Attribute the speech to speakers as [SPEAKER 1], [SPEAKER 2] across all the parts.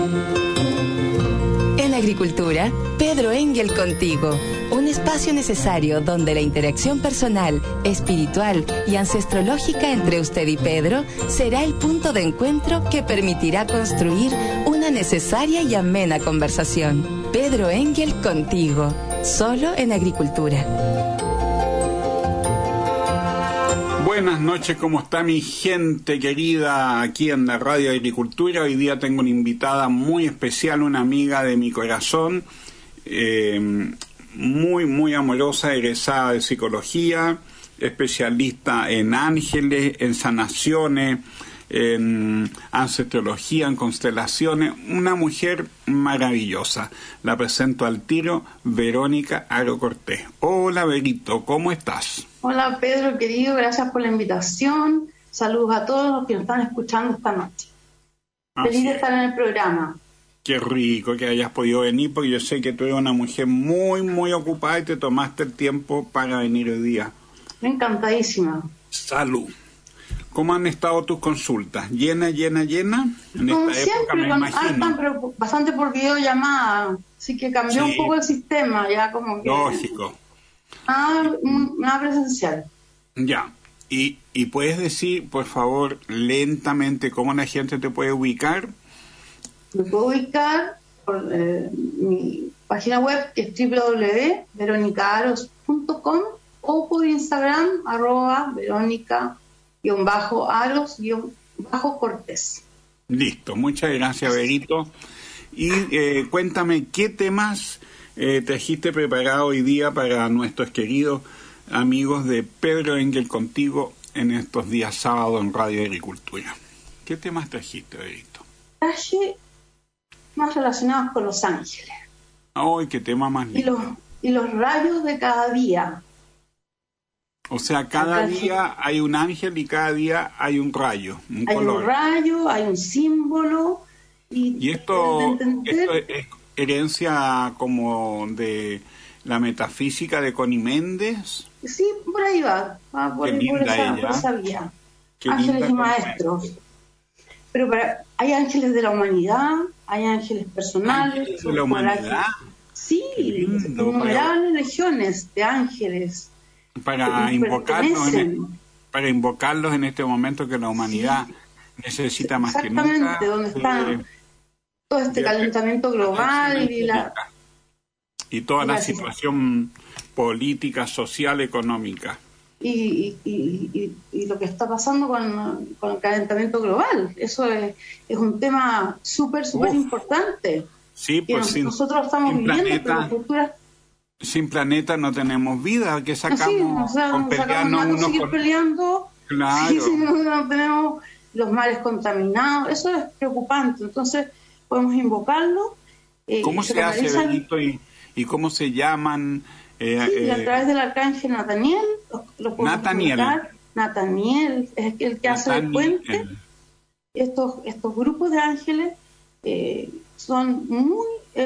[SPEAKER 1] En Agricultura, Pedro Engel contigo, un espacio necesario donde la interacción personal, espiritual y ancestrológica entre usted y Pedro será el punto de encuentro que permitirá construir una necesaria y amena conversación. Pedro Engel contigo, solo en Agricultura.
[SPEAKER 2] Buenas noches, ¿cómo está mi gente querida aquí en la Radio Agricultura? Hoy día tengo una invitada muy especial, una amiga de mi corazón, muy amorosa, egresada de psicología, especialista en ángeles, en sanaciones, en ancestrología, en constelaciones, una mujer maravillosa. La presento al tiro, Verónica Aro Cortés. Hola, Verito, ¿cómo estás?
[SPEAKER 3] Hola, Pedro, querido, gracias por la invitación. Saludos a todos los que nos están escuchando esta noche. Feliz de estar en el programa.
[SPEAKER 2] Qué rico que hayas podido venir, porque yo sé que tú eres una mujer muy ocupada y te tomaste el tiempo para venir hoy día.
[SPEAKER 3] Encantadísima.
[SPEAKER 2] Salud. ¿Cómo han estado tus consultas? ¿Llena? En
[SPEAKER 3] Como
[SPEAKER 2] esta
[SPEAKER 3] siempre,
[SPEAKER 2] época me imagino.
[SPEAKER 3] pero bastante por videollamada, así que cambió un poco el sistema, ya como que...
[SPEAKER 2] Lógico.
[SPEAKER 3] Nada presencial.
[SPEAKER 2] Ya. ¿Y puedes decir, por favor, lentamente, cómo la gente te puede ubicar?
[SPEAKER 3] Me puedo ubicar por mi página web, que es www.veronicaaros.com, o por Instagram, @veronica_aros_cortés.
[SPEAKER 2] Listo, muchas gracias, Verito. Y cuéntame, ¿qué temas trajiste preparado hoy día para nuestros queridos amigos de Pedro Engel contigo en estos días sábados en Radio Agricultura? ¿Qué temas trajiste, Verito?
[SPEAKER 3] Traje más relacionados con los ángeles.
[SPEAKER 2] ¡Ay, qué tema más lindo!
[SPEAKER 3] Y los rayos de cada día.
[SPEAKER 2] O sea, cada día hay un ángel y cada día hay un rayo, un color.
[SPEAKER 3] Hay un rayo, hay un símbolo.
[SPEAKER 2] ¿Y esto es herencia como de la metafísica de Connie Méndez?
[SPEAKER 3] Sí, por ahí va por esa vía.
[SPEAKER 2] Qué
[SPEAKER 3] ángeles y maestros. Pero hay ángeles de la humanidad, hay ángeles personales.
[SPEAKER 2] ¿Ángeles de la humanidad?
[SPEAKER 3] Sí, innumerables legiones de ángeles.
[SPEAKER 2] Para invocarlos en este momento que la humanidad necesita más que nunca.
[SPEAKER 3] Exactamente, donde está todo este calentamiento global
[SPEAKER 2] y toda la situación política, social, económica.
[SPEAKER 3] Y lo que está pasando con el calentamiento global. Eso es un tema súper importante.
[SPEAKER 2] Sí, pues
[SPEAKER 3] nosotros estamos viviendo, pero futuras...
[SPEAKER 2] Sin planeta no tenemos vida, que sacamos con pelearnos unos
[SPEAKER 3] seguir peleando.
[SPEAKER 2] Claro.
[SPEAKER 3] Sí, no tenemos los mares contaminados, eso es preocupante. Entonces podemos invocarlo.
[SPEAKER 2] ¿Cómo se hace, Benito, y cómo se llaman?
[SPEAKER 3] A través del arcángel Nataniel. Nataniel es el que hace el puente. Estos grupos de ángeles son muy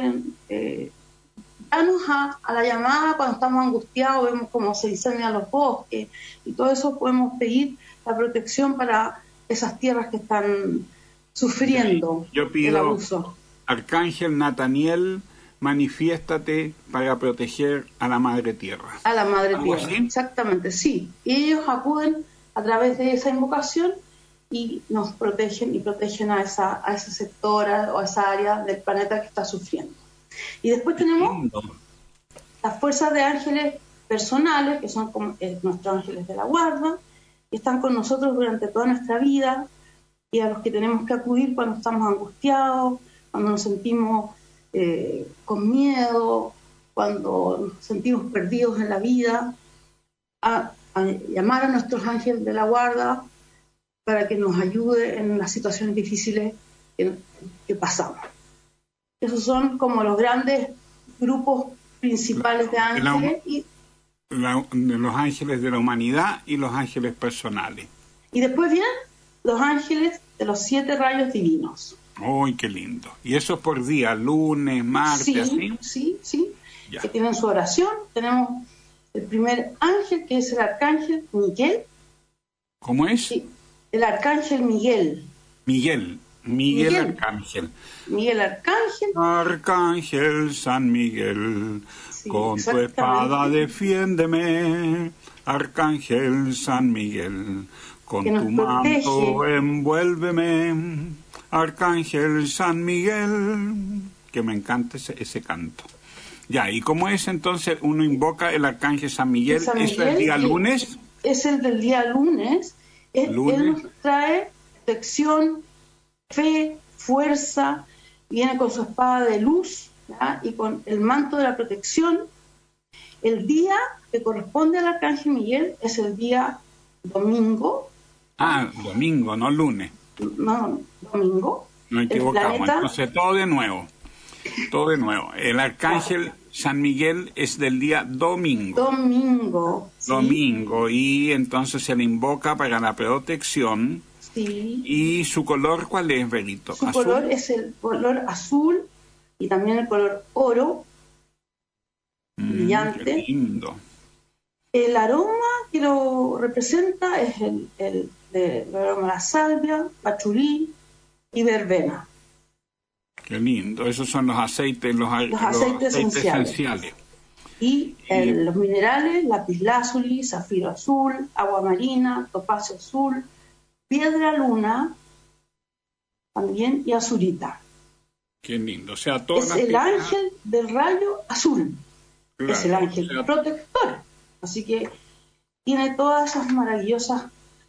[SPEAKER 3] danos a la llamada cuando estamos angustiados, vemos cómo se incendian los bosques y todo eso. Podemos pedir la protección para esas tierras que están sufriendo el abuso.
[SPEAKER 2] Arcángel Nataniel, manifiéstate para proteger a la Madre Tierra.
[SPEAKER 3] A la Madre Tierra, así? Exactamente, sí. Y ellos acuden a través de esa invocación y nos protegen a ese sector o a esa área del planeta que está sufriendo. Y después tenemos las fuerzas de ángeles personales, que son como nuestros ángeles de la guarda, que están con nosotros durante toda nuestra vida y a los que tenemos que acudir cuando estamos angustiados, cuando nos sentimos con miedo, cuando nos sentimos perdidos en la vida, a llamar a nuestros ángeles de la guarda para que nos ayude en las situaciones difíciles que pasamos. Esos son como los grandes grupos principales de ángeles.
[SPEAKER 2] Los ángeles de la humanidad y los ángeles personales.
[SPEAKER 3] Y después vienen los ángeles de los 7 rayos divinos.
[SPEAKER 2] ¡Uy, qué lindo! ¿Y eso por día? ¿Lunes, martes, así?
[SPEAKER 3] Sí. Que tienen su oración. Tenemos el primer ángel, que es el arcángel Miguel.
[SPEAKER 2] ¿Cómo es?
[SPEAKER 3] Sí, el arcángel Miguel.
[SPEAKER 2] Miguel. Miguel Arcángel.
[SPEAKER 3] Miguel Arcángel.
[SPEAKER 2] Arcángel San Miguel,
[SPEAKER 3] Sí,
[SPEAKER 2] con tu
[SPEAKER 3] exactamente.
[SPEAKER 2] espada defiéndeme. Arcángel San Miguel, con
[SPEAKER 3] Que nos
[SPEAKER 2] tu manto
[SPEAKER 3] protege.
[SPEAKER 2] envuélveme. Arcángel San Miguel, que me encanta ese canto. Ya, ¿y cómo es entonces uno invoca el Arcángel San Miguel?
[SPEAKER 3] San
[SPEAKER 2] ¿Eso es el
[SPEAKER 3] Miguel,
[SPEAKER 2] día lunes?
[SPEAKER 3] Es el del día lunes. Él nos trae protección, fe, fuerza, viene con su espada de luz, ¿ya? Y con el manto de la protección. El día que corresponde al Arcángel Miguel es el día domingo.
[SPEAKER 2] Ah, domingo, no lunes.
[SPEAKER 3] No, domingo.
[SPEAKER 2] Nos equivocamos.
[SPEAKER 3] planeta-
[SPEAKER 2] Entonces, todo de nuevo. Todo de nuevo. El Arcángel San Miguel es del día domingo.
[SPEAKER 3] Domingo. ¿sí?
[SPEAKER 2] Domingo. Y entonces se le invoca para la protección.
[SPEAKER 3] Sí.
[SPEAKER 2] ¿Y su color cuál es, Berito?
[SPEAKER 3] Su
[SPEAKER 2] ¿Azul?
[SPEAKER 3] color es el color azul y también el color oro, brillante.
[SPEAKER 2] Qué lindo.
[SPEAKER 3] El aroma que lo representa es el aroma de la salvia, pachulí y verbena.
[SPEAKER 2] Qué lindo. Esos son los aceites, los
[SPEAKER 3] aceites esenciales. Y los minerales, lapislázuli, zafiro azul, agua marina, topacio azul, piedra luna, también, y azurita.
[SPEAKER 2] Qué lindo. O sea, todas
[SPEAKER 3] Es
[SPEAKER 2] las
[SPEAKER 3] el
[SPEAKER 2] piedras-
[SPEAKER 3] ángel del rayo azul.
[SPEAKER 2] Claro,
[SPEAKER 3] Es el ángel
[SPEAKER 2] o sea,
[SPEAKER 3] protector. Así que tiene todas esas maravillosas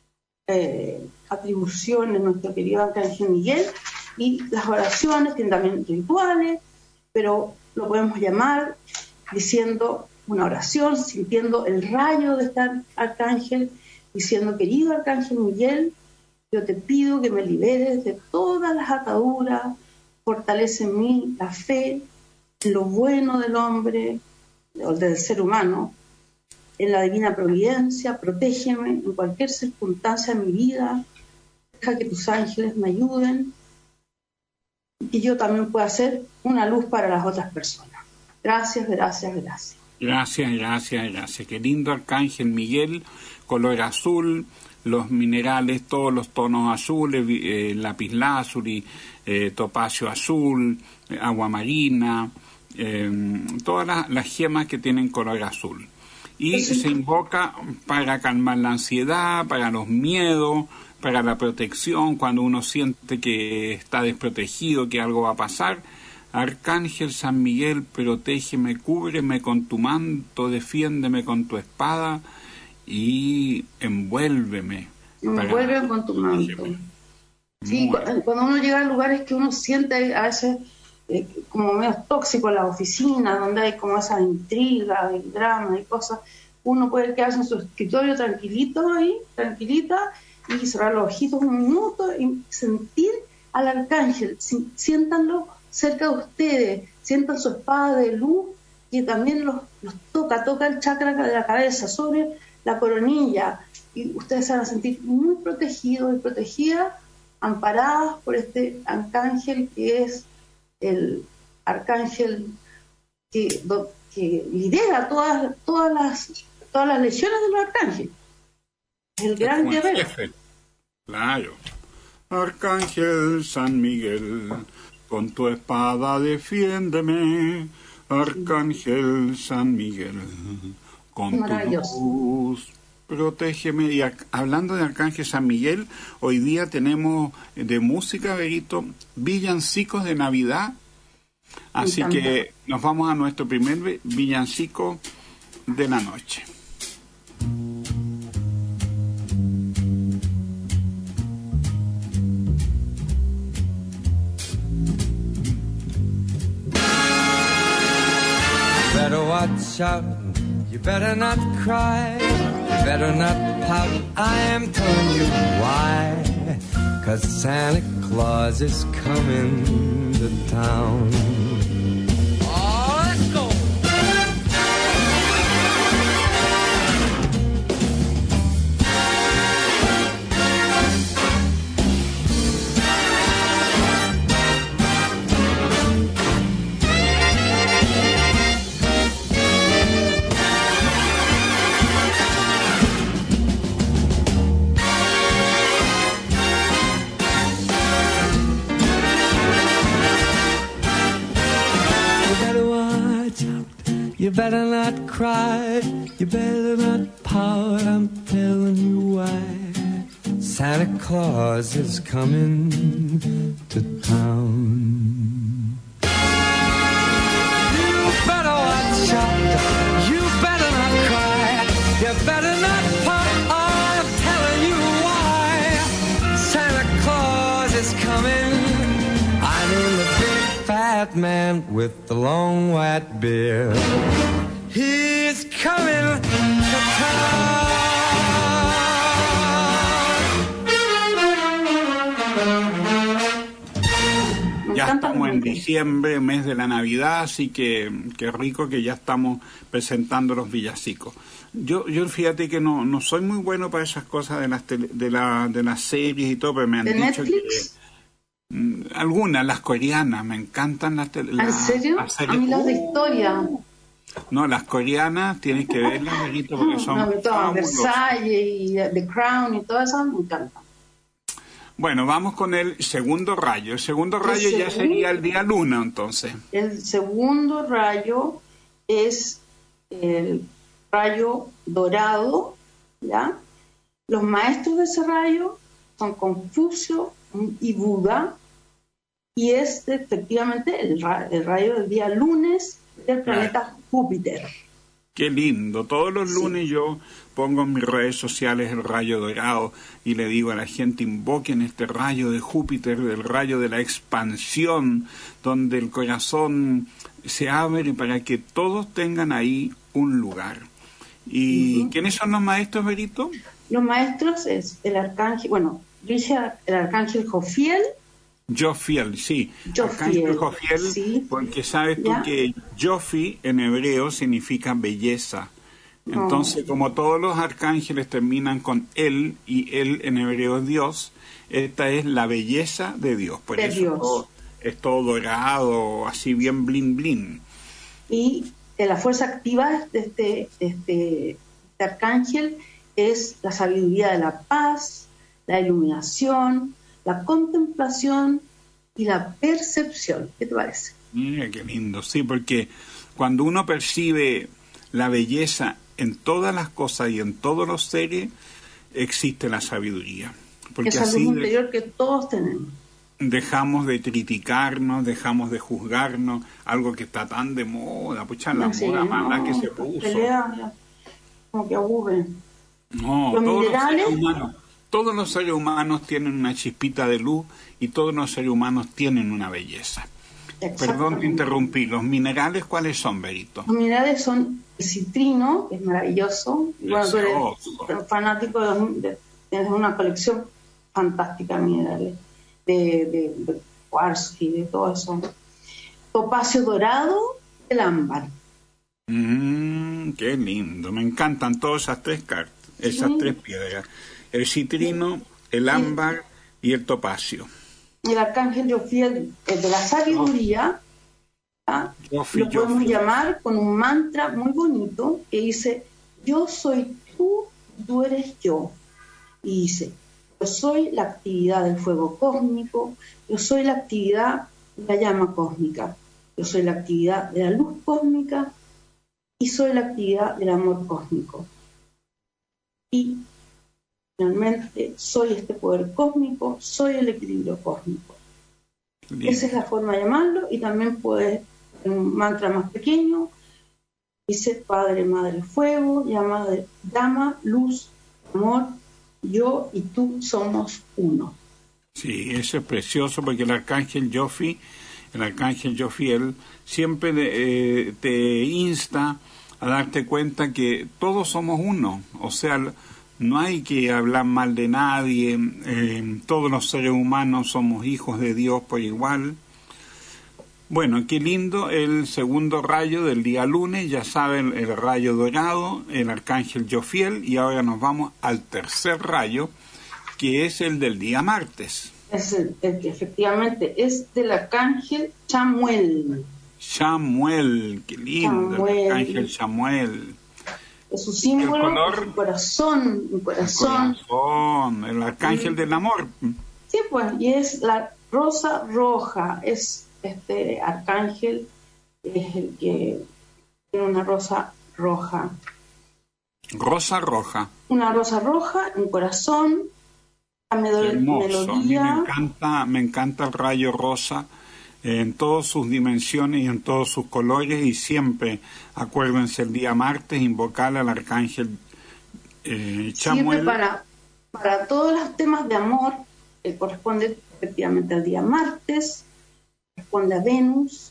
[SPEAKER 3] atribuciones nuestro querido Arcángel Miguel, y las oraciones tienen también rituales, pero lo podemos llamar diciendo una oración, sintiendo el rayo de este arcángel, diciendo: querido Arcángel Miguel, yo te pido que me liberes de todas las ataduras, fortalece en mí la fe en lo bueno del hombre, o del ser humano, en la divina providencia, protégeme en cualquier circunstancia de mi vida, deja que tus ángeles me ayuden y que yo también pueda ser una luz para las otras personas. Gracias, gracias, gracias.
[SPEAKER 2] Gracias, gracias, gracias. Qué lindo Arcángel Miguel, color azul, los minerales, todos los tonos azules, lapislázuli, topacio azul, agua marina, todas las gemas que tienen color azul. Y se invoca para calmar la ansiedad, para los miedos, para la protección, cuando uno siente que está desprotegido, que algo va a pasar. Arcángel San Miguel, protégeme, cúbreme con tu manto, defiéndeme con tu espada y envuélveme.
[SPEAKER 3] Envuelve con tu manto. Sí, cuando uno llega a lugares que uno siente a veces como medio tóxico, en la oficina, donde hay como esa intriga y drama y cosas, uno puede quedarse en su escritorio tranquilito ahí, tranquilita, y cerrar los ojitos un minuto y sentir al arcángel, siéntanlo cerca de ustedes, sientan su espada de luz que también los toca el chakra de la cabeza sobre la coronilla, y ustedes se van a sentir muy protegidos y protegidas, amparadas por este arcángel que es el arcángel que lidera todas las legiones de los arcángeles. Es el gran guerrero.
[SPEAKER 2] Claro. Arcángel San Miguel, con tu espada defiéndeme. Arcángel San Miguel, con tu luz protégeme. Y hablando de Arcángel San Miguel, hoy día tenemos de música, Berito, villancicos de Navidad. Así que nos vamos a nuestro primer villancico de la noche.
[SPEAKER 4] Better watch out, you better not cry, you better not pout, I am telling you why. 'Cause Santa Claus is coming to town. Oh, let's go! better not cry, you better not pout, I'm telling you why. Santa Claus is coming to town. You better watch out, you better not cry, you better not pout, I'm telling you why. Santa Claus is coming, I mean the big fat man with the long white beard. He's coming to town.
[SPEAKER 2] Ya estamos en diciembre, mes de la Navidad, así que qué rico que ya estamos presentando los villancicos. Yo fíjate que no soy muy bueno para esas cosas de las series y todo, pero me han dicho
[SPEAKER 3] Netflix?
[SPEAKER 2] Que algunas, las coreanas, me encantan las
[SPEAKER 3] ¿En serio? A mí las de historia.
[SPEAKER 2] No, las coreanas tienes que verlas, Berito, porque son
[SPEAKER 3] Versailles y The Crown y todas esas me encantan.
[SPEAKER 2] Bueno, vamos con el segundo rayo. El segundo rayo ya sería el día luna, entonces.
[SPEAKER 3] El segundo rayo es el rayo dorado, ¿ya? Los maestros de ese rayo son Confucio y Buda, y es efectivamente el rayo del día lunes del planeta Júpiter.
[SPEAKER 2] Qué lindo. Todos los lunes yo pongo en mis redes sociales el rayo dorado y le digo a la gente, invoquen este rayo de Júpiter, el rayo de la expansión, donde el corazón se abre para que todos tengan ahí un lugar. ¿Y quiénes son los maestros, Berito?
[SPEAKER 3] Los maestros es el arcángel, rige el arcángel Jofiel.
[SPEAKER 2] Jofiel, sí. Arcángel Jofiel, sí. Porque sabes tú que Jofi en hebreo significa belleza. Entonces, como todos los arcángeles terminan con él, y él en hebreo es Dios, esta es la belleza de Dios. Por eso Dios. Es todo dorado, así bien blin blin.
[SPEAKER 3] Y la fuerza activa de este arcángel es la sabiduría de la paz, la iluminación, la contemplación y la percepción. ¿Qué te parece?
[SPEAKER 2] Mira, qué lindo. Sí, porque cuando uno percibe la belleza en todas las cosas y en todos los seres, existe la sabiduría. Porque
[SPEAKER 3] esa luz interior que todos tenemos.
[SPEAKER 2] Dejamos de criticarnos, dejamos de juzgarnos, algo que está tan de moda, pucha, la moda mala que se puso.
[SPEAKER 3] Pelea, como que aburre.
[SPEAKER 2] No, todos los seres humanos tienen una chispita de luz y todos los seres humanos tienen una belleza. Perdón, te interrumpí. ¿Los minerales cuáles son, Berito?
[SPEAKER 3] Los minerales son el citrino, que es maravilloso. Bueno, tú eres fanático de una colección fantástica de minerales, de cuarzo y de todo eso. Topacio dorado, el ámbar.
[SPEAKER 2] Qué lindo. Me encantan todas esas tres cartas, esas tres piedras. El citrino, el ámbar y el topacio. El
[SPEAKER 3] arcángel Jofiel, el de la sabiduría, lo podemos llamar con un mantra muy bonito que dice: yo soy tú, tú eres yo. Y dice: yo soy la actividad del fuego cósmico, yo soy la actividad de la llama cósmica, yo soy la actividad de la luz cósmica y soy la actividad del amor cósmico. Y finalmente soy este poder cósmico, soy el equilibrio cósmico. Bien. Esa es la forma de llamarlo. Y también puede, en un mantra más pequeño, dice: Padre, Madre, Fuego, llama, luz, amor, yo y tú somos uno.
[SPEAKER 2] Sí, eso es precioso, porque el arcángel Jofiel, siempre te insta a darte cuenta que todos somos uno. O sea, no hay que hablar mal de nadie, todos los seres humanos somos hijos de Dios por igual. Bueno, qué lindo el segundo rayo del día lunes, ya saben, el rayo dorado, el arcángel Jofiel, y ahora nos vamos al tercer rayo, que es el del día martes.
[SPEAKER 3] Es el que efectivamente es del arcángel Chamuel.
[SPEAKER 2] Chamuel, qué lindo, Chamuel. El arcángel Chamuel.
[SPEAKER 3] Su símbolo es un corazón,
[SPEAKER 2] el arcángel del amor.
[SPEAKER 3] Sí, pues, y es la rosa roja, es este arcángel, es el que tiene una rosa roja.
[SPEAKER 2] Rosa roja.
[SPEAKER 3] Una rosa roja, un corazón, la
[SPEAKER 2] hermoso.
[SPEAKER 3] melodía.
[SPEAKER 2] A mí me encanta el rayo rosa en todas sus dimensiones y en todos sus colores, y siempre, acuérdense, el día martes, invocar al arcángel Chamuel.
[SPEAKER 3] Siempre para todos los temas de amor, que corresponde efectivamente al día martes, corresponde a Venus.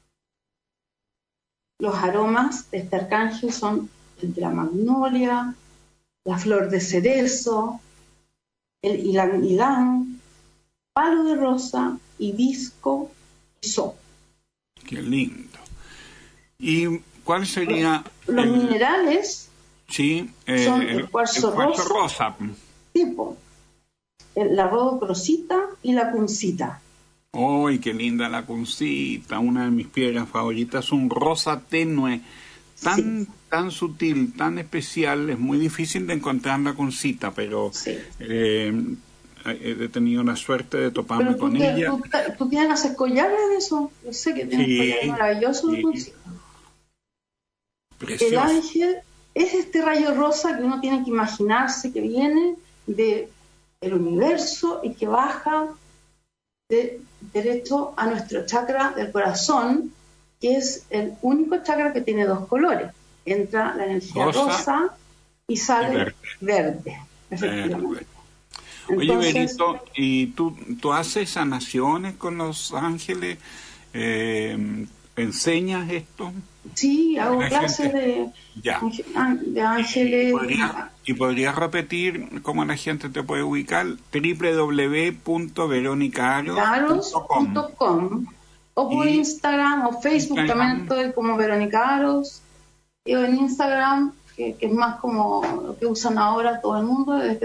[SPEAKER 3] Los aromas de este arcángel son el de la magnolia, la flor de cerezo, el ylang ylang, palo de rosa, hibisco y so.
[SPEAKER 2] Qué lindo. ¿Y cuál sería?
[SPEAKER 3] Los minerales
[SPEAKER 2] sí,
[SPEAKER 3] son el cuarzo
[SPEAKER 2] rosa.
[SPEAKER 3] Tipo, la rodocrosita y la cuncita.
[SPEAKER 2] ¡Ay, qué linda la cuncita! Una de mis piedras favoritas, un rosa tenue, tan sutil, tan especial. Es muy difícil de encontrar la cuncita, pero he tenido la suerte de toparme con ella.
[SPEAKER 3] ¿Tú tienes collares de eso? Yo sé que tienes collares maravillosos de cuncita.
[SPEAKER 2] Precioso.
[SPEAKER 3] El ángel es este rayo rosa que uno tiene que imaginarse que viene del universo y que baja derecho a nuestro chakra del corazón, que es el único chakra que tiene dos colores. Entra la energía rosa y sale verde, efectivamente.
[SPEAKER 2] Oye,
[SPEAKER 3] Entonces,
[SPEAKER 2] Benito, ¿y tú haces sanaciones con los ángeles? ¿Enseñas esto?
[SPEAKER 3] Sí, hago clases de ángeles.
[SPEAKER 2] ¿Y podrías repetir cómo la gente te puede ubicar? www.veronicaaros.com
[SPEAKER 3] o por Instagram o Facebook también estoy como Verónica Aros. Y en Instagram, que es más como lo que usan ahora todo el mundo, es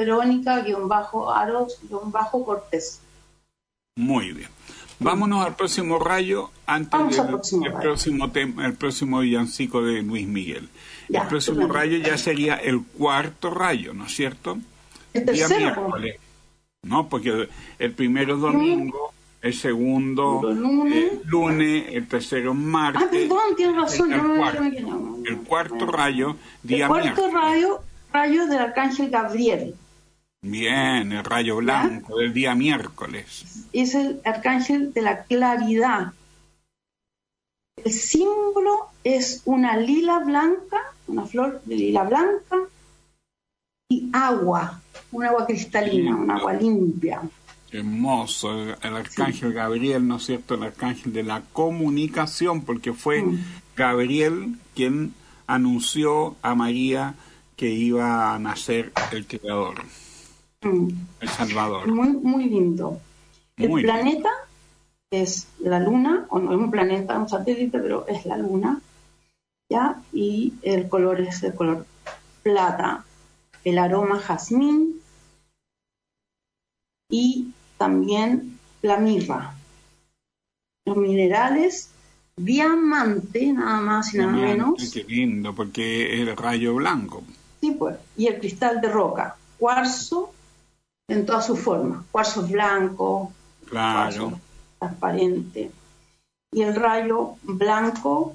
[SPEAKER 3] Verónica-Aros-Cortés.
[SPEAKER 2] Muy bien. Vámonos al próximo rayo antes del próximo villancico de Luis Miguel. El próximo rayo ya sería el cuarto rayo, ¿no es cierto?
[SPEAKER 3] El tercero.
[SPEAKER 2] Día miércoles. No, porque el primero es domingo, el segundo lunes, el tercero es martes.
[SPEAKER 3] Perdón, tienes razón.
[SPEAKER 2] El cuarto rayo, día miércoles.
[SPEAKER 3] El cuarto rayo del arcángel Gabriel.
[SPEAKER 2] Bien, el rayo blanco del día miércoles.
[SPEAKER 3] Es el arcángel de la claridad. El símbolo es una lila blanca, una flor de lila blanca y agua, un agua cristalina, un agua limpia.
[SPEAKER 2] Hermoso, el arcángel Gabriel, ¿no es cierto? El arcángel de la comunicación, porque fue Gabriel quien anunció a María que iba a nacer el Creador. El Salvador.
[SPEAKER 3] Muy, muy lindo. El planeta es la luna, o no es un planeta, un satélite, pero es la luna, ¿ya? Y el color es el color plata, el aroma jazmín y también la mirra. Los minerales, diamante, nada más y nada menos.
[SPEAKER 2] Qué lindo, porque es el rayo blanco.
[SPEAKER 3] Sí, pues. Y el cristal de roca, cuarzo en todas sus formas, cuarzo blanco,
[SPEAKER 2] claro,
[SPEAKER 3] transparente, y el rayo blanco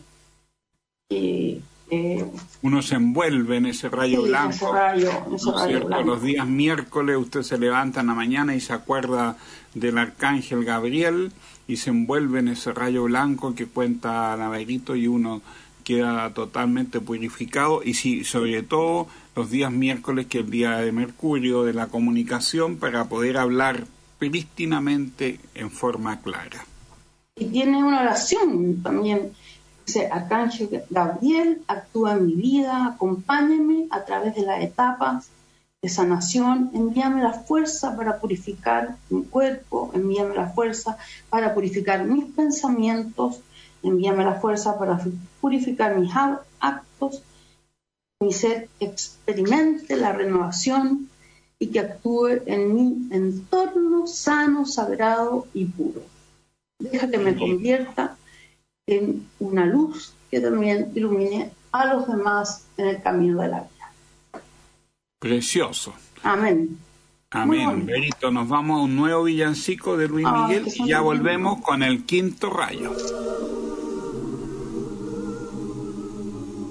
[SPEAKER 2] uno se envuelve en ese rayo blanco.
[SPEAKER 3] Ese rayo blanco.
[SPEAKER 2] Los días miércoles usted se levanta en la mañana y se acuerda del arcángel Gabriel y se envuelve en ese rayo blanco que cuenta Navarrito, y uno queda totalmente purificado. Y sí, sobre todo los días miércoles, que es el día de Mercurio, de la comunicación, para poder hablar prístinamente en forma clara.
[SPEAKER 3] Y tiene una oración también. Dice: Arcángel Gabriel, actúa en mi vida, acompáñame a través de las etapas de sanación, envíame la fuerza para purificar mi cuerpo, envíame la fuerza para purificar mis pensamientos, envíame la fuerza para purificar mis actos, mi ser experimente la renovación y que actúe en mi entorno sano, sagrado y puro. Deja que me convierta en una luz que también ilumine a los demás en el camino de la vida.
[SPEAKER 2] Precioso.
[SPEAKER 3] Amén.
[SPEAKER 2] Amén.
[SPEAKER 3] Bueno.
[SPEAKER 2] Berito, nos vamos a un nuevo villancico de Luis Miguel y ya volvemos con el quinto rayo.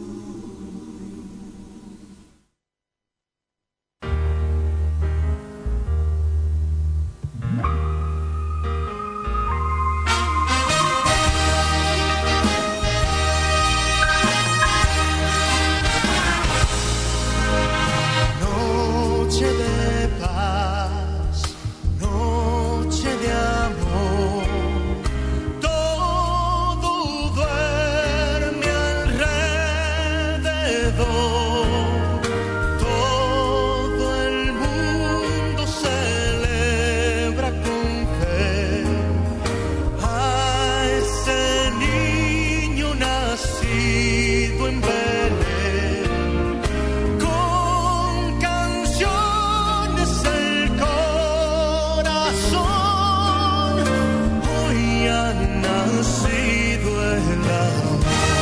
[SPEAKER 5] nacido el amor.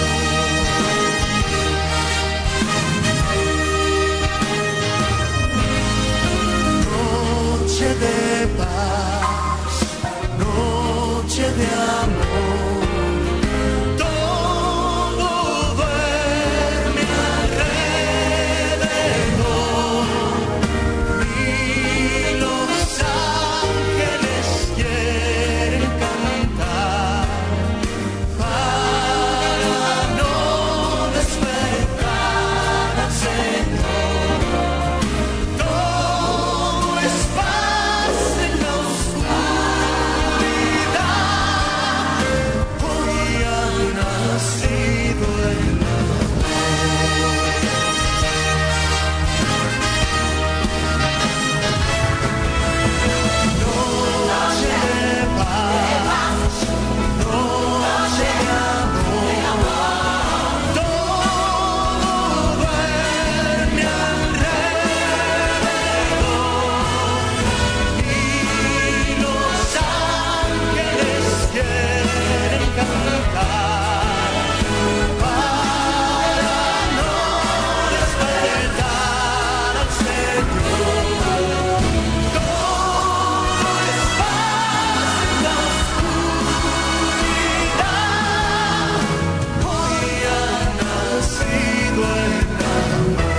[SPEAKER 5] Noche de paz, noche de amor, todo duerme alrededor y los ángeles quieren cantar para no despertar al Señor. Todo es paz en la oscuridad. Hoy ha nacido el noche de paz, noche de amor. Todo duerme alrededor y los ángeles quieren cantar para no despertar al Señor. Todo es paz en la oscuridad. Hoy ha nacido el amor.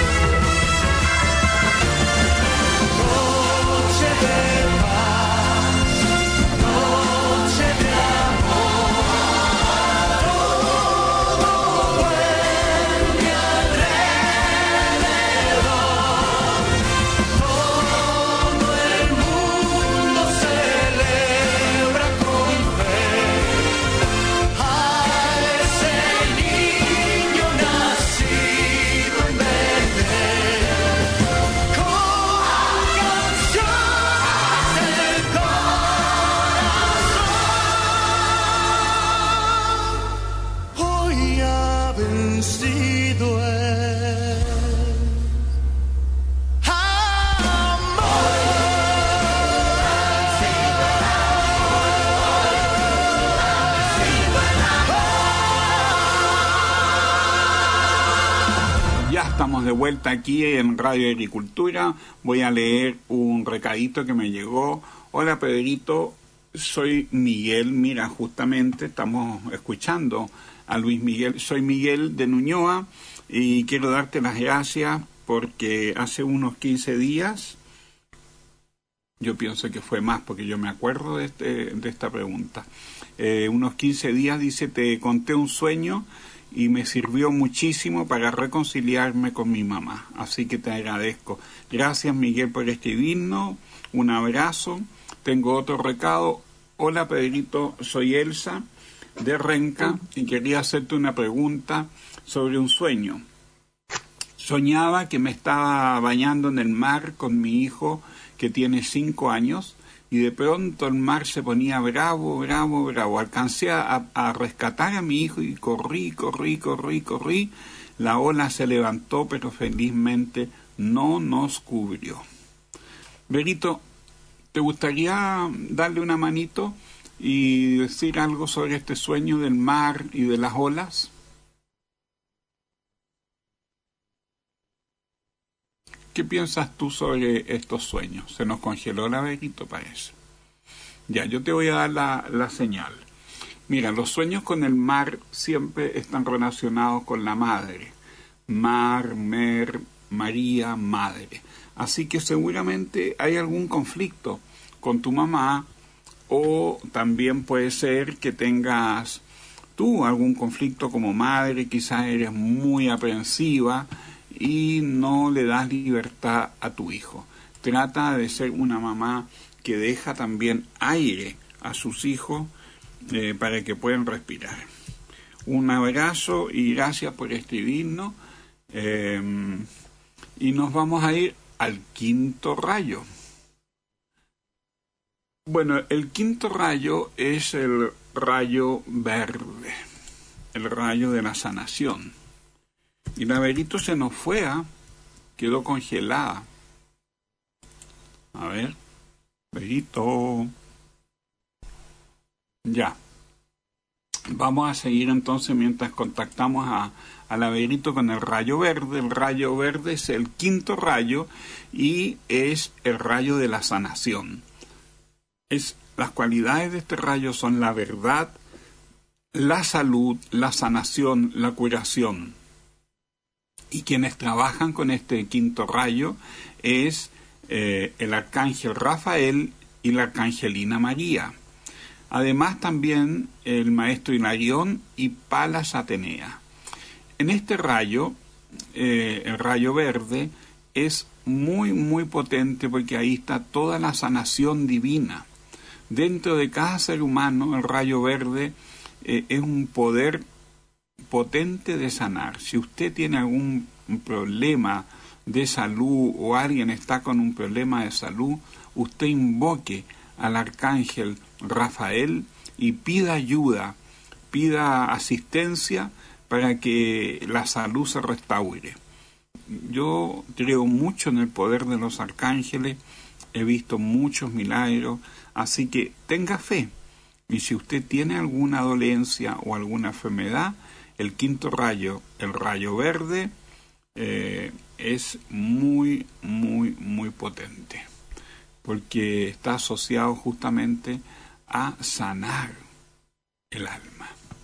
[SPEAKER 5] Noche de paz, noche de amor. Todo duerme alrededor. Todo el mundo celebra con fe a ese niño nacido en Belén. Con canciones del corazón, hoy ha vencido el
[SPEAKER 2] Ya estamos de vuelta aquí en Radio Agricultura. Voy a leer un recadito que me llegó. Hola Pedrito, soy Miguel. Mira, justamente estamos escuchando a Luis Miguel. Soy Miguel de Ñuñoa y quiero darte las gracias porque hace unos 15 días, yo pienso que fue más porque yo me acuerdo de esta pregunta, unos 15 días, dice, te conté un sueño y me sirvió muchísimo para reconciliarme con mi mamá. Así que te agradezco. Gracias Miguel por escribirnos. Un abrazo. Tengo otro recado. Hola Pedrito, soy Elsa de Renca y quería hacerte una pregunta sobre un sueño. Soñaba que me estaba bañando en el mar con mi hijo que tiene 5 años y de pronto el mar se ponía bravo, bravo, bravo. Alcancé a rescatar a mi hijo y corrí. La ola se levantó, pero felizmente no nos cubrió. Berito, ¿te gustaría darle una manito y decir algo sobre este sueño del mar y de las olas? ¿Qué piensas tú sobre estos sueños? Se nos congeló la Berito, parece. Ya, yo te voy a dar la señal. Mira, los sueños con el mar siempre están relacionados con la madre. Mar, mer, María, madre. Así que seguramente hay algún conflicto con tu mamá, o también puede ser que tengas tú algún conflicto como madre, quizás eres muy aprensiva y no le das libertad a tu hijo. Trata de ser una mamá que deja también aire a sus hijos para que puedan respirar. Un abrazo y gracias por escribirnos. Y nos vamos a ir al quinto rayo. Bueno, el quinto rayo es el rayo verde, el rayo de la sanación. Y la Berito se nos fue, quedó congelada. A ver, Berito. Ya, Vamos a seguir entonces mientras contactamos a Laberito con el rayo verde. El rayo verde es el quinto rayo y es el rayo de la sanación. Las cualidades de este rayo son la verdad, la salud, la sanación, la curación. Y quienes trabajan con este quinto rayo es el arcángel Rafael y la arcangelina María. Además también el maestro Hilarión y Palas Atenea. En este rayo, el rayo verde, es muy, muy potente porque ahí está toda la sanación divina. Dentro de cada ser humano, el rayo verde es un poder potente de sanar. Si usted tiene algún problema de salud o alguien está con un problema de salud, usted invoque al arcángel Rafael y pida ayuda, pida asistencia para que la salud se restaure. Yo creo mucho en el poder de los arcángeles, he visto muchos milagros, así que tenga fe. Y si usted tiene alguna dolencia o alguna enfermedad, el quinto rayo, el rayo verde, es muy, muy, muy potente, porque está asociado justamente a sanar el alma.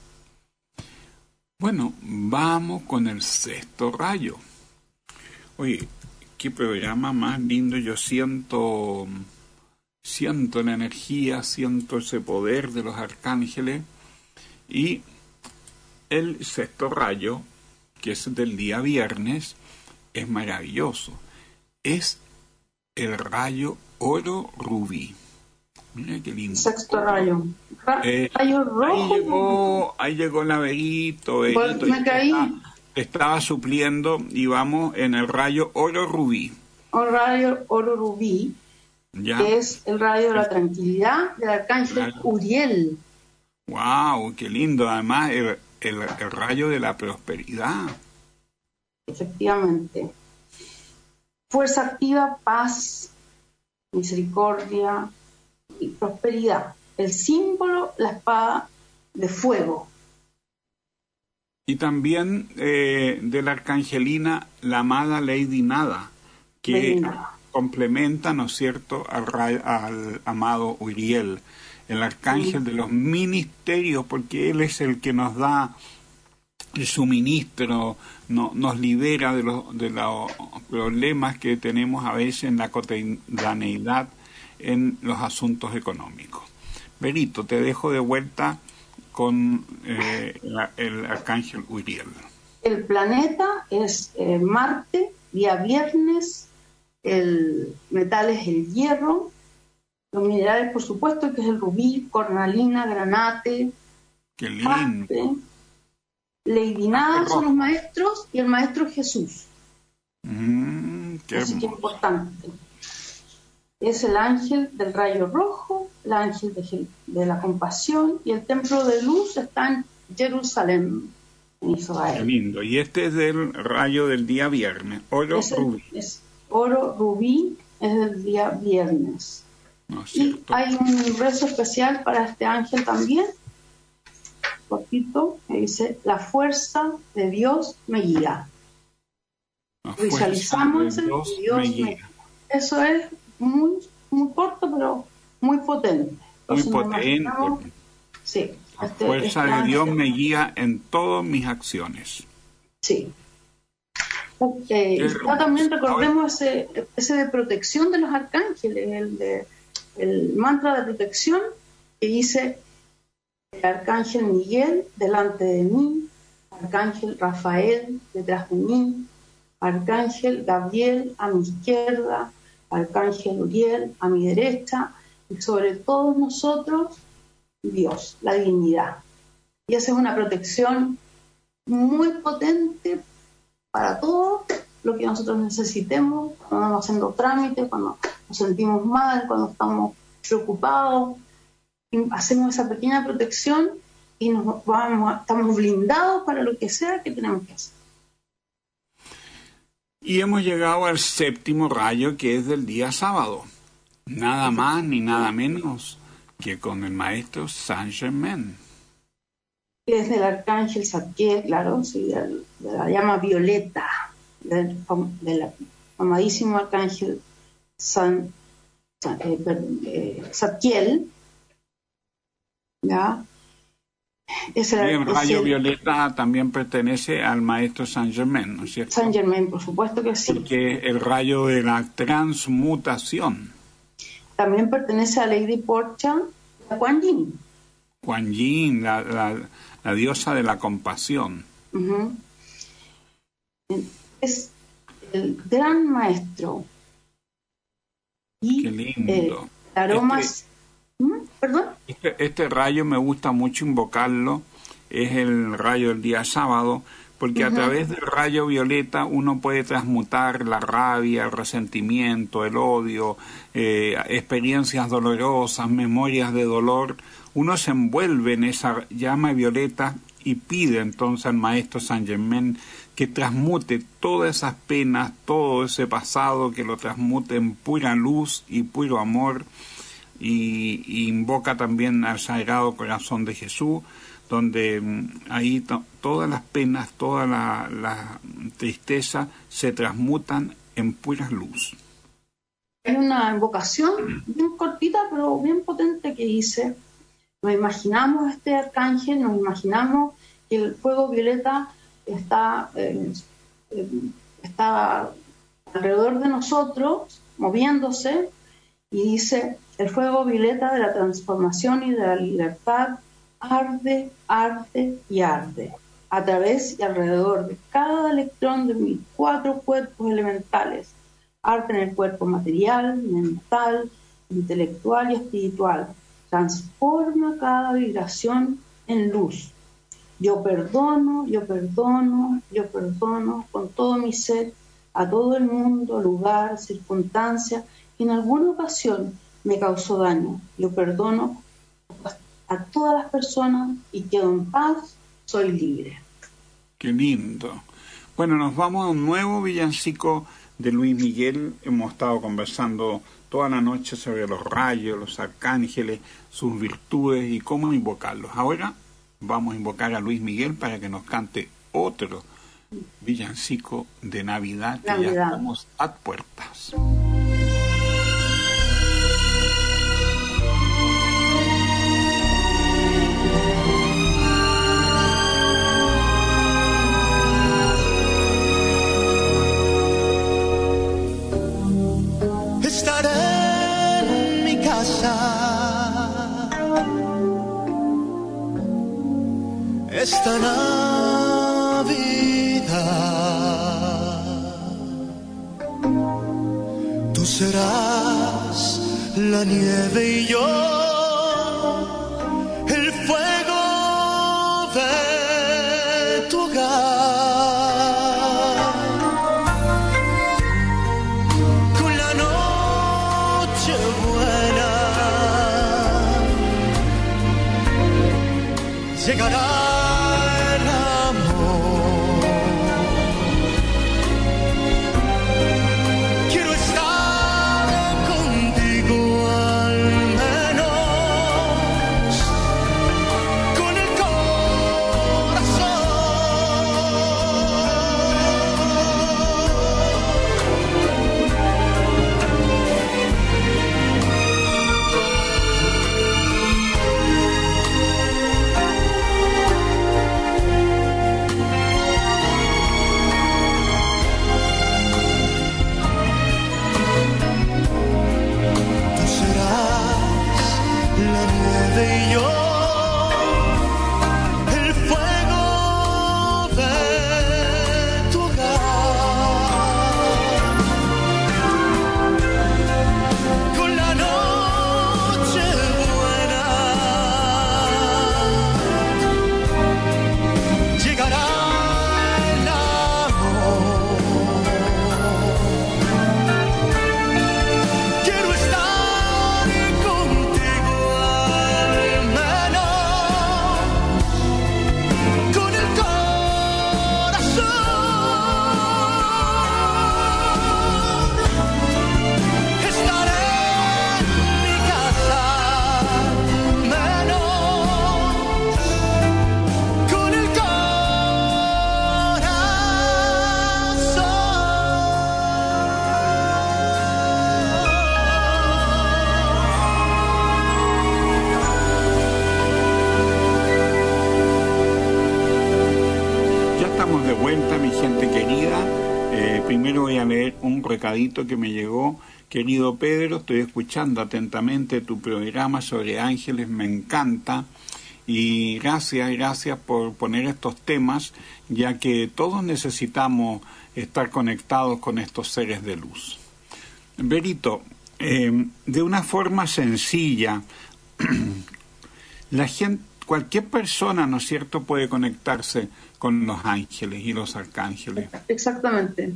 [SPEAKER 2] Bueno, vamos con el sexto rayo. Oye, qué programa más lindo. Yo siento la energía, siento ese poder de los arcángeles. Y el sexto rayo, que es del día viernes, es maravilloso. Es el rayo oro rubí. Mira qué lindo.
[SPEAKER 3] Sexto rayo. Rayo rojo.
[SPEAKER 2] Ahí llegó Laberito.
[SPEAKER 3] Me caí.
[SPEAKER 2] Estaba supliendo y vamos en el rayo oro rubí.
[SPEAKER 3] Un rayo oro rubí,
[SPEAKER 2] ¿ya?
[SPEAKER 3] Que es el rayo de la tranquilidad del arcángel Uriel.
[SPEAKER 2] ¡Wow! ¡Qué lindo! Además, el rayo de la prosperidad.
[SPEAKER 3] Efectivamente. Fuerza activa, paz, misericordia y prosperidad. El símbolo, la espada de fuego.
[SPEAKER 2] Y también de la arcangelina, la amada Lady Nada, que complementa, ¿no es cierto?, al amado Uriel, el arcángel de los ministerios, porque él es el que nos da el suministro, nos libera de los problemas que tenemos a veces en la cotidianeidad en los asuntos económicos. Berito, te dejo de vuelta con el arcángel Uriel.
[SPEAKER 3] El planeta es Marte, día viernes, el metal es el hierro, los minerales, por supuesto, que es el rubí, cornalina, granate,
[SPEAKER 2] ¡qué lindo!
[SPEAKER 3] jaspe. Lady Nada son los maestros y el maestro Jesús.
[SPEAKER 2] ¡Qué
[SPEAKER 3] Así que
[SPEAKER 2] hermoso!
[SPEAKER 3] importante. Es el ángel del rayo rojo, el ángel de la compasión, y el templo de luz está en Jerusalén, en Israel.
[SPEAKER 2] ¡Qué lindo! Y este es del rayo del día viernes, oro rubí.
[SPEAKER 3] Es oro rubí, es del día viernes.
[SPEAKER 2] ¿No es
[SPEAKER 3] Y
[SPEAKER 2] cierto?
[SPEAKER 3] hay un verso especial para este ángel también, cortito, que dice: la fuerza de Dios me guía.
[SPEAKER 2] La fuerza
[SPEAKER 3] Visualizamos
[SPEAKER 2] de
[SPEAKER 3] Dios
[SPEAKER 2] Dios me
[SPEAKER 3] me
[SPEAKER 2] guía.
[SPEAKER 3] Eso es muy, muy corto, pero muy potente.
[SPEAKER 2] Muy
[SPEAKER 3] Entonces, nos
[SPEAKER 2] potente.
[SPEAKER 3] imaginamos- Sí.
[SPEAKER 2] La fuerza de
[SPEAKER 3] ángel.
[SPEAKER 2] Dios me guía en todas mis acciones.
[SPEAKER 3] Sí. Ya también recordemos ese de protección de los arcángeles, el mantra de protección que dice: el arcángel Miguel delante de mí, arcángel Rafael detrás de mí, arcángel Gabriel a mi izquierda, arcángel Uriel a mi derecha, y sobre todos nosotros Dios, la divinidad. Y esa es una protección muy potente para todo lo que nosotros necesitemos cuando estamos haciendo trámites, cuando nos sentimos mal, cuando estamos preocupados. Y hacemos esa pequeña protección y estamos blindados para lo que sea que tenemos que hacer.
[SPEAKER 2] Y hemos llegado al séptimo rayo, que es del día sábado. Nada más ni nada menos que con el maestro Saint Germain.
[SPEAKER 3] que es del arcángel Zadkiel, claro, sí, de la llama violeta, del amadísimo arcángel Zadkiel, ¿ya?
[SPEAKER 2] El rayo violeta también pertenece al maestro Saint Germain, ¿no es cierto?
[SPEAKER 3] Saint Germain, por supuesto que sí.
[SPEAKER 2] Porque el rayo de la transmutación.
[SPEAKER 3] También pertenece a Lady Portia, a Kuan Yin.
[SPEAKER 2] Kuan Yin, la diosa de la compasión.
[SPEAKER 3] Uh-huh. Es el gran maestro. Y
[SPEAKER 2] qué lindo.
[SPEAKER 3] aromas. ¿Perdón?
[SPEAKER 2] Este rayo me gusta mucho invocarlo. Es el rayo del día sábado, porque a través del rayo violeta uno puede transmutar la rabia, el resentimiento, el odio, experiencias dolorosas, memorias de dolor. Uno se envuelve en esa llama violeta y pide entonces al maestro Saint Germain que transmute todas esas penas, todo ese pasado, que lo transmute en pura luz y puro amor, y invoca también al Sagrado Corazón de Jesús, donde ahí todas las penas, toda la tristeza se transmutan en pura luz.
[SPEAKER 3] Hay una invocación bien cortita pero bien potente que dice: nos imaginamos este arcángel, nos imaginamos que el fuego violeta está alrededor de nosotros, moviéndose, y dice: el fuego violeta de la transformación y de la libertad arde, arde y arde, a través y alrededor de cada electrón de mis 4 cuerpos elementales. Arde en el cuerpo material, mental, intelectual y espiritual. Transforma cada vibración en luz. Yo perdono, yo perdono, yo perdono con todo mi ser a todo el mundo, lugar, circunstancia que en alguna ocasión me causó daño. Yo perdono a todas las personas y quedo en paz, soy libre.
[SPEAKER 2] Qué lindo. Bueno, nos vamos a un nuevo villancico de Luis Miguel. Hemos estado conversando toda la noche sobre los rayos, los arcángeles, sus virtudes y cómo invocarlos. Ahora vamos a invocar a Luis Miguel para que nos cante otro villancico de Navidad, que ya estamos a puertas.
[SPEAKER 5] Estaré en mi casa esta Navidad. Tú serás la nieve y yo el fuego de tu hogar. Llegará el amor. Quiero estar contigo al menos con el
[SPEAKER 2] vuelta, mi gente querida. Primero voy a leer un recadito que me llegó. Querido Pedro, estoy escuchando atentamente tu programa sobre ángeles, me encanta. Y gracias por poner estos temas, ya que todos necesitamos estar conectados con estos seres de luz. Berito, de una forma sencilla, la gente, cualquier persona, ¿no es cierto?, puede conectarse con los ángeles y los arcángeles.
[SPEAKER 3] Exactamente.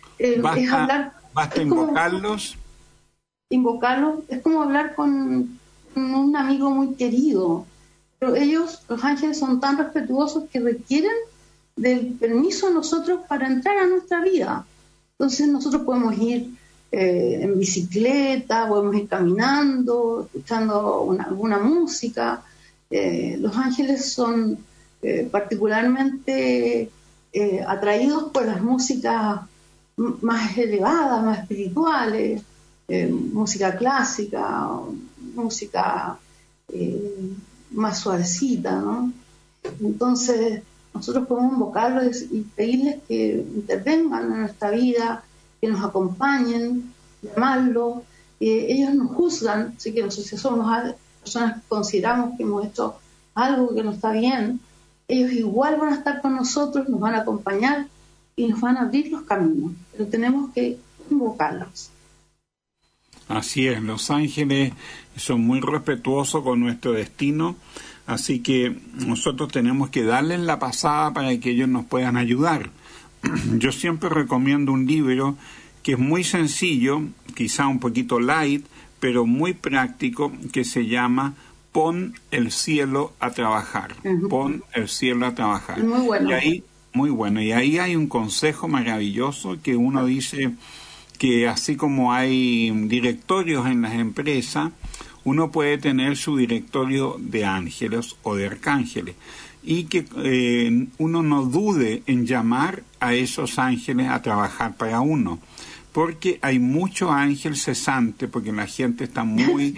[SPEAKER 2] Basta invocarlos.
[SPEAKER 3] Invocarlos es como hablar con un amigo muy querido. Pero ellos, los ángeles, son tan respetuosos que requieren del permiso de nosotros para entrar a nuestra vida. Entonces nosotros podemos ir en bicicleta, podemos ir caminando, escuchando alguna música. Los ángeles son particularmente atraídos por las músicas más elevadas, más espirituales, música clásica, música más suavecita, ¿no? Entonces nosotros podemos invocarlos y pedirles que intervengan en nuestra vida, que nos acompañen, llamarlos. Ellos nos juzgan, así que nosotros, si somos personas que consideramos que hemos hecho algo que no está bien, ellos igual van a estar con nosotros, nos van a acompañar y nos van a abrir los caminos, pero tenemos que invocarlos.
[SPEAKER 2] Así es, los ángeles son muy respetuosos con nuestro destino, así que nosotros tenemos que darles la pasada para que ellos nos puedan ayudar. Yo siempre recomiendo un libro que es muy sencillo, quizá un poquito light, pero muy práctico, que se llama Pon el cielo a trabajar. Uh-huh. Pon el cielo a trabajar.
[SPEAKER 3] Muy bueno.
[SPEAKER 2] Y ahí hay un consejo maravilloso que uno dice que así como hay directorios en las empresas, uno puede tener su directorio de ángeles o de arcángeles, y que uno no dude en llamar a esos ángeles a trabajar para uno, porque hay mucho ángel cesante, porque la gente está muy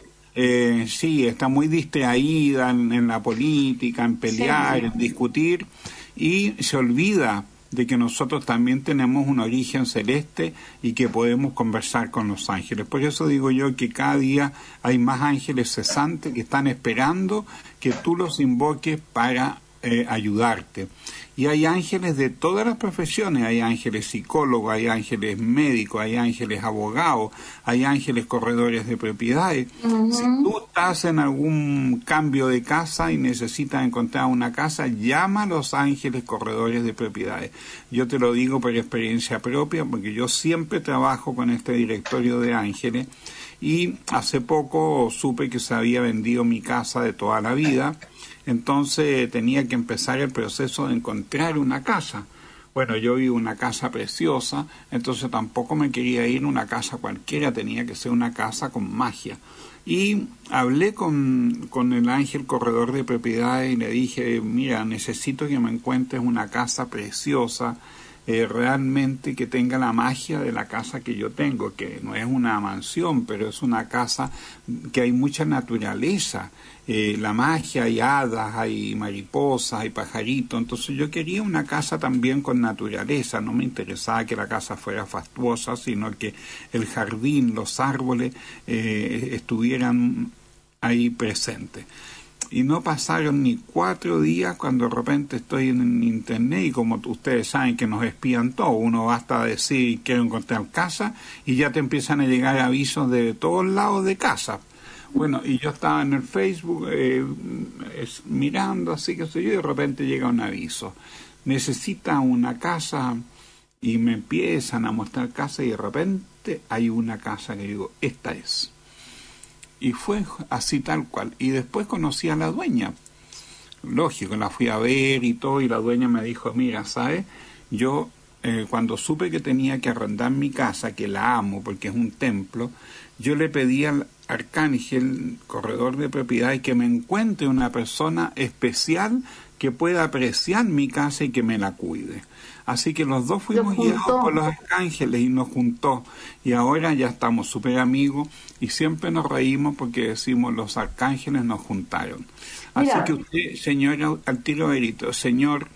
[SPEAKER 2] está muy distraída en la política, en pelear, en discutir, y se olvida de que nosotros también tenemos un origen celeste y que podemos conversar con los ángeles. Por eso digo yo que cada día hay más ángeles cesantes que están esperando que tú los invoques para ayudarte. Y hay ángeles de todas las profesiones, hay ángeles psicólogos, hay ángeles médicos, hay ángeles abogados, hay ángeles corredores de propiedades. Uh-huh. Si tú estás en algún cambio de casa y necesitas encontrar una casa, llama a los ángeles corredores de propiedades. Yo te lo digo por experiencia propia, porque yo siempre trabajo con este directorio de ángeles, y hace poco supe que se había vendido mi casa de toda la vida. Entonces tenía que empezar el proceso de encontrar una casa. Bueno, yo vivo en una casa preciosa, entonces tampoco me quería ir a una casa cualquiera, tenía que ser una casa con magia. Y hablé con el ángel corredor de propiedades y le dije, mira, necesito que me encuentres una casa preciosa, realmente que tenga la magia de la casa que yo tengo, que no es una mansión, pero es una casa que hay mucha naturaleza, la magia, hay hadas, hay mariposas, hay pajaritos. Entonces yo quería una casa también con naturaleza, no me interesaba que la casa fuera fastuosa, sino que el jardín, los árboles estuvieran ahí presentes. Y no pasaron ni 4 días cuando de repente estoy en internet, y como ustedes saben que nos espían todo, uno basta decir quiero encontrar casa y ya te empiezan a llegar avisos de todos lados de casa. Bueno, y yo estaba en el Facebook mirando, así que soy yo, y de repente llega un aviso, necesita una casa, y me empiezan a mostrar casa, y de repente hay una casa que digo, esta es. Y fue así tal cual. Y después conocí a la dueña. Lógico, la fui a ver y todo, y la dueña me dijo, mira, ¿sabes? Yo cuando supe que tenía que arrendar mi casa, que la amo porque es un templo, yo le pedí al arcángel, corredor de propiedades, que me encuentre una persona especial que pueda apreciar mi casa y que me la cuide. Así que los dos fuimos guiados por los arcángeles y nos juntó. Y ahora ya estamos súper amigos y siempre nos reímos porque decimos los arcángeles nos juntaron. Así que usted, señora, al tiro Berito, señor,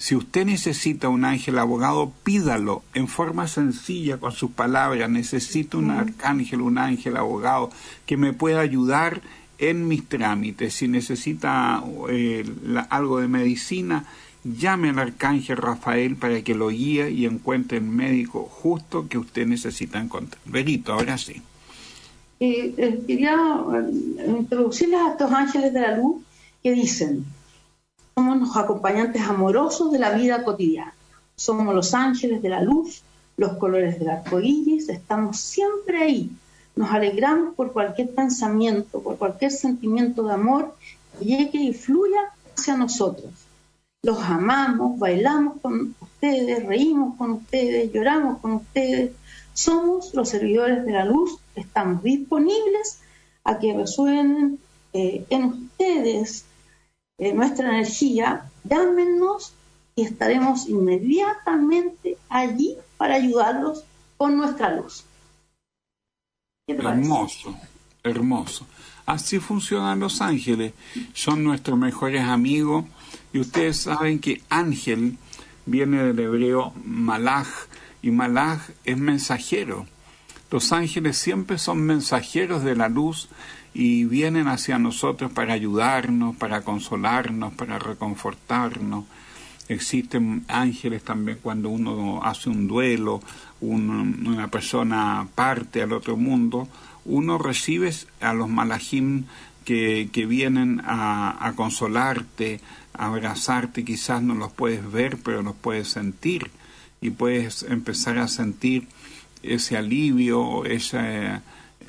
[SPEAKER 2] Si usted necesita un ángel abogado, pídalo en forma sencilla con sus palabras. Necesito un arcángel, un ángel abogado que me pueda ayudar en mis trámites. Si necesita algo de medicina, llame al arcángel Rafael para que lo guíe y encuentre el médico justo que usted necesita encontrar. Berito, ahora sí.
[SPEAKER 3] Quería introducirles a estos ángeles de la luz que dicen: somos los acompañantes amorosos de la vida cotidiana. Somos los ángeles de la luz, los colores del arco iris, estamos siempre ahí. Nos alegramos por cualquier pensamiento, por cualquier sentimiento de amor que llegue y fluya hacia nosotros. Los amamos, bailamos con ustedes, reímos con ustedes, lloramos con ustedes. Somos los servidores de la luz, estamos disponibles a que resuenen en ustedes nuestra energía. Llámenos y estaremos inmediatamente allí para ayudarlos con nuestra luz. ¿Qué te parece?
[SPEAKER 2] Hermoso, hermoso. Así funcionan los ángeles, son nuestros mejores amigos. Y ustedes saben que ángel viene del hebreo malaj, y malaj es mensajero. Los ángeles siempre son mensajeros de la luz y vienen hacia nosotros para ayudarnos, para consolarnos, para reconfortarnos. Existen ángeles también cuando uno hace un duelo, una persona parte al otro mundo, uno recibe a los malajim que vienen a consolarte, a abrazarte. Quizás no los puedes ver, pero los puedes sentir, y puedes empezar a sentir ese alivio, esa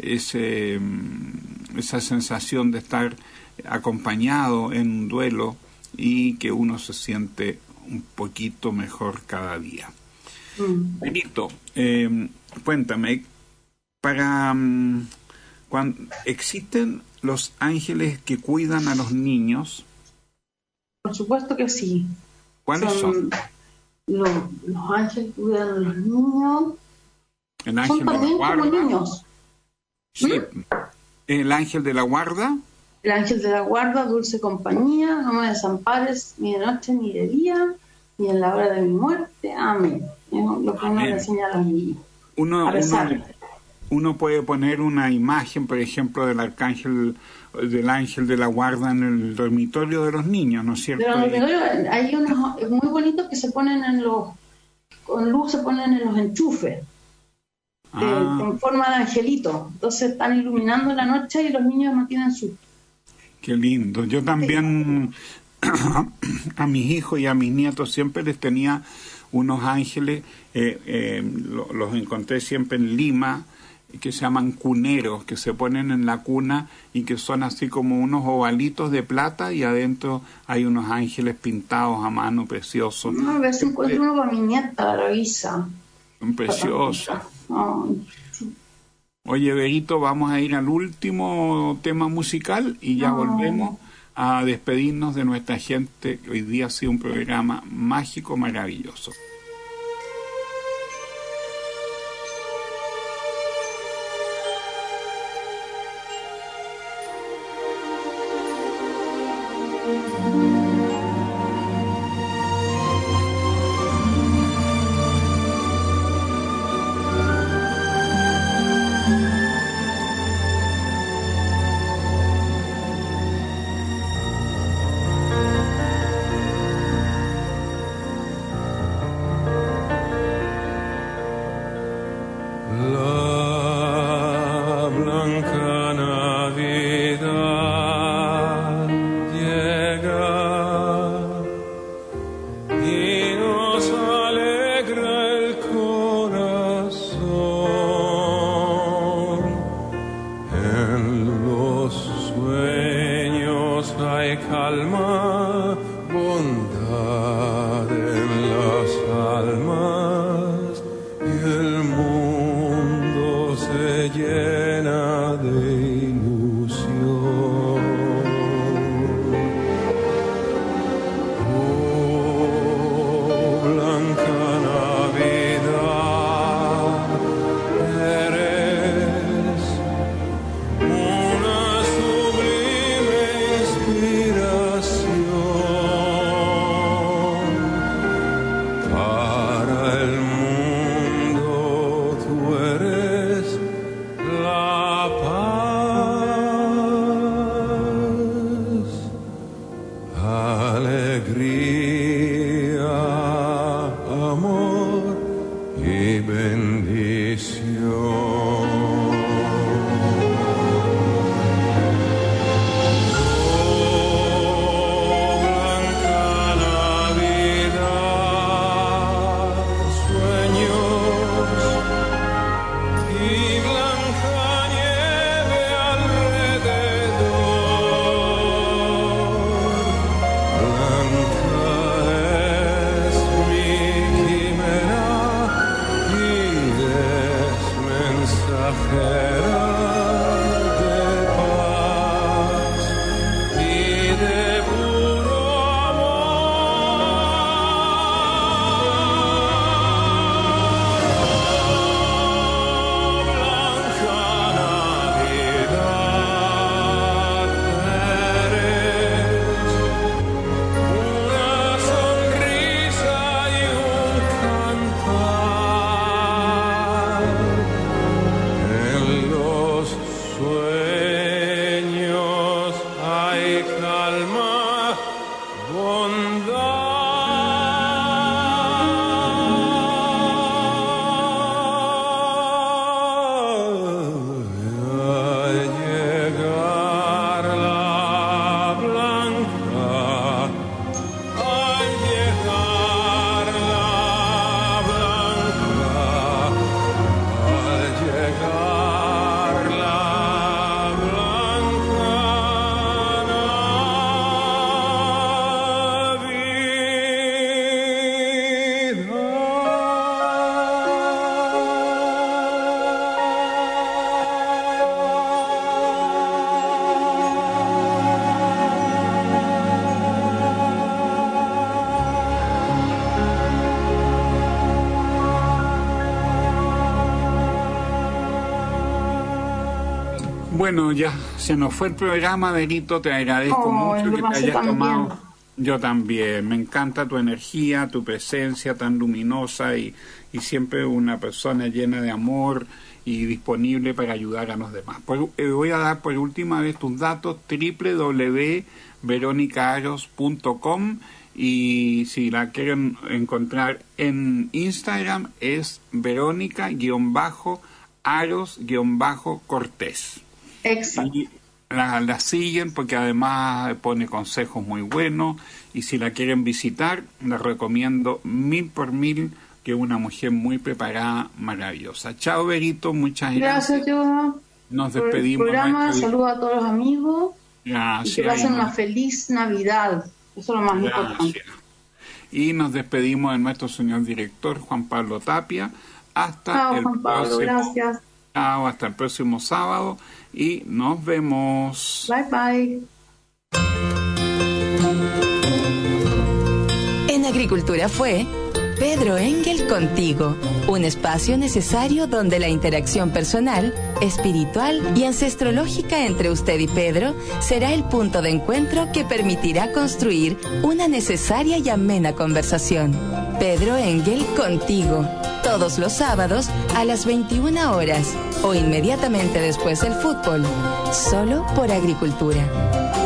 [SPEAKER 2] sensación de estar acompañado en un duelo, y que uno se siente un poquito mejor cada día. Benito, cuéntame, cuando existen los ángeles que cuidan a los niños.
[SPEAKER 3] Por supuesto que sí.
[SPEAKER 2] ¿Cuáles son?
[SPEAKER 3] Los ángeles que cuidan a los niños.
[SPEAKER 2] El ángel
[SPEAKER 3] son también como niños.
[SPEAKER 2] Sí. El ángel de la guarda.
[SPEAKER 3] El ángel de la guarda, dulce compañía, no me desampares ni de noche ni de día, ni en la hora de mi muerte. Amén. Es lo que uno le enseña a los niños.
[SPEAKER 2] Uno puede poner una imagen, por ejemplo, del ángel de la guarda en el dormitorio de los niños, ¿no es cierto?
[SPEAKER 3] Hay unos muy bonitos que se ponen con luz, se ponen en los enchufes. En forma de angelito. Entonces están iluminando en la noche y los niños no tienen susto.
[SPEAKER 2] Qué lindo. Yo también a mis hijos y a mis nietos siempre les tenía unos ángeles, los encontré siempre en Lima, que se llaman cuneros, que se ponen en la cuna y que son así como unos ovalitos de plata, y adentro hay unos ángeles pintados a mano, preciosos.
[SPEAKER 3] A ver si encuentro uno para mi nieta, la Revisa.
[SPEAKER 2] Son preciosos. Oye, Berito, vamos a ir al último tema musical y ya volvemos a despedirnos de nuestra gente. Hoy día ha sido un programa mágico, maravilloso.
[SPEAKER 4] alegría, amor y bendición.
[SPEAKER 2] Bueno, ya se nos fue el programa, Verito, te agradezco mucho que te hayas tomado. Yo también, me encanta tu energía, tu presencia tan luminosa y siempre una persona llena de amor y disponible para ayudar a los demás. Voy a dar por última vez tus datos, www.veronicaaros.com, y si la quieren encontrar en Instagram es Verónica_Aros_Cortés.
[SPEAKER 3] Exacto.
[SPEAKER 2] Y la siguen porque además pone consejos muy buenos, y si la quieren visitar, les recomiendo 1000 por 1000, que es una mujer muy preparada, maravillosa. Chao, Verito, muchas gracias.
[SPEAKER 3] Gracias, Joa.
[SPEAKER 2] Nos despedimos.
[SPEAKER 3] Saludos a todos los amigos.
[SPEAKER 2] Gracias.
[SPEAKER 3] Y que pasen una feliz Navidad. Eso es lo más importante.
[SPEAKER 2] Y nos despedimos de nuestro señor director, Juan Pablo Tapia. Hasta el próximo.
[SPEAKER 3] Gracias.
[SPEAKER 2] Chao, hasta el próximo sábado y nos vemos.
[SPEAKER 3] Bye, bye.
[SPEAKER 1] En Agricultura fue Pedro Engel contigo, un espacio necesario donde la interacción personal, espiritual y ancestrológica entre usted y Pedro será el punto de encuentro que permitirá construir una necesaria y amena conversación. Pedro Engel contigo, todos los sábados a las 21 horas o inmediatamente después del fútbol, solo por Agricultura.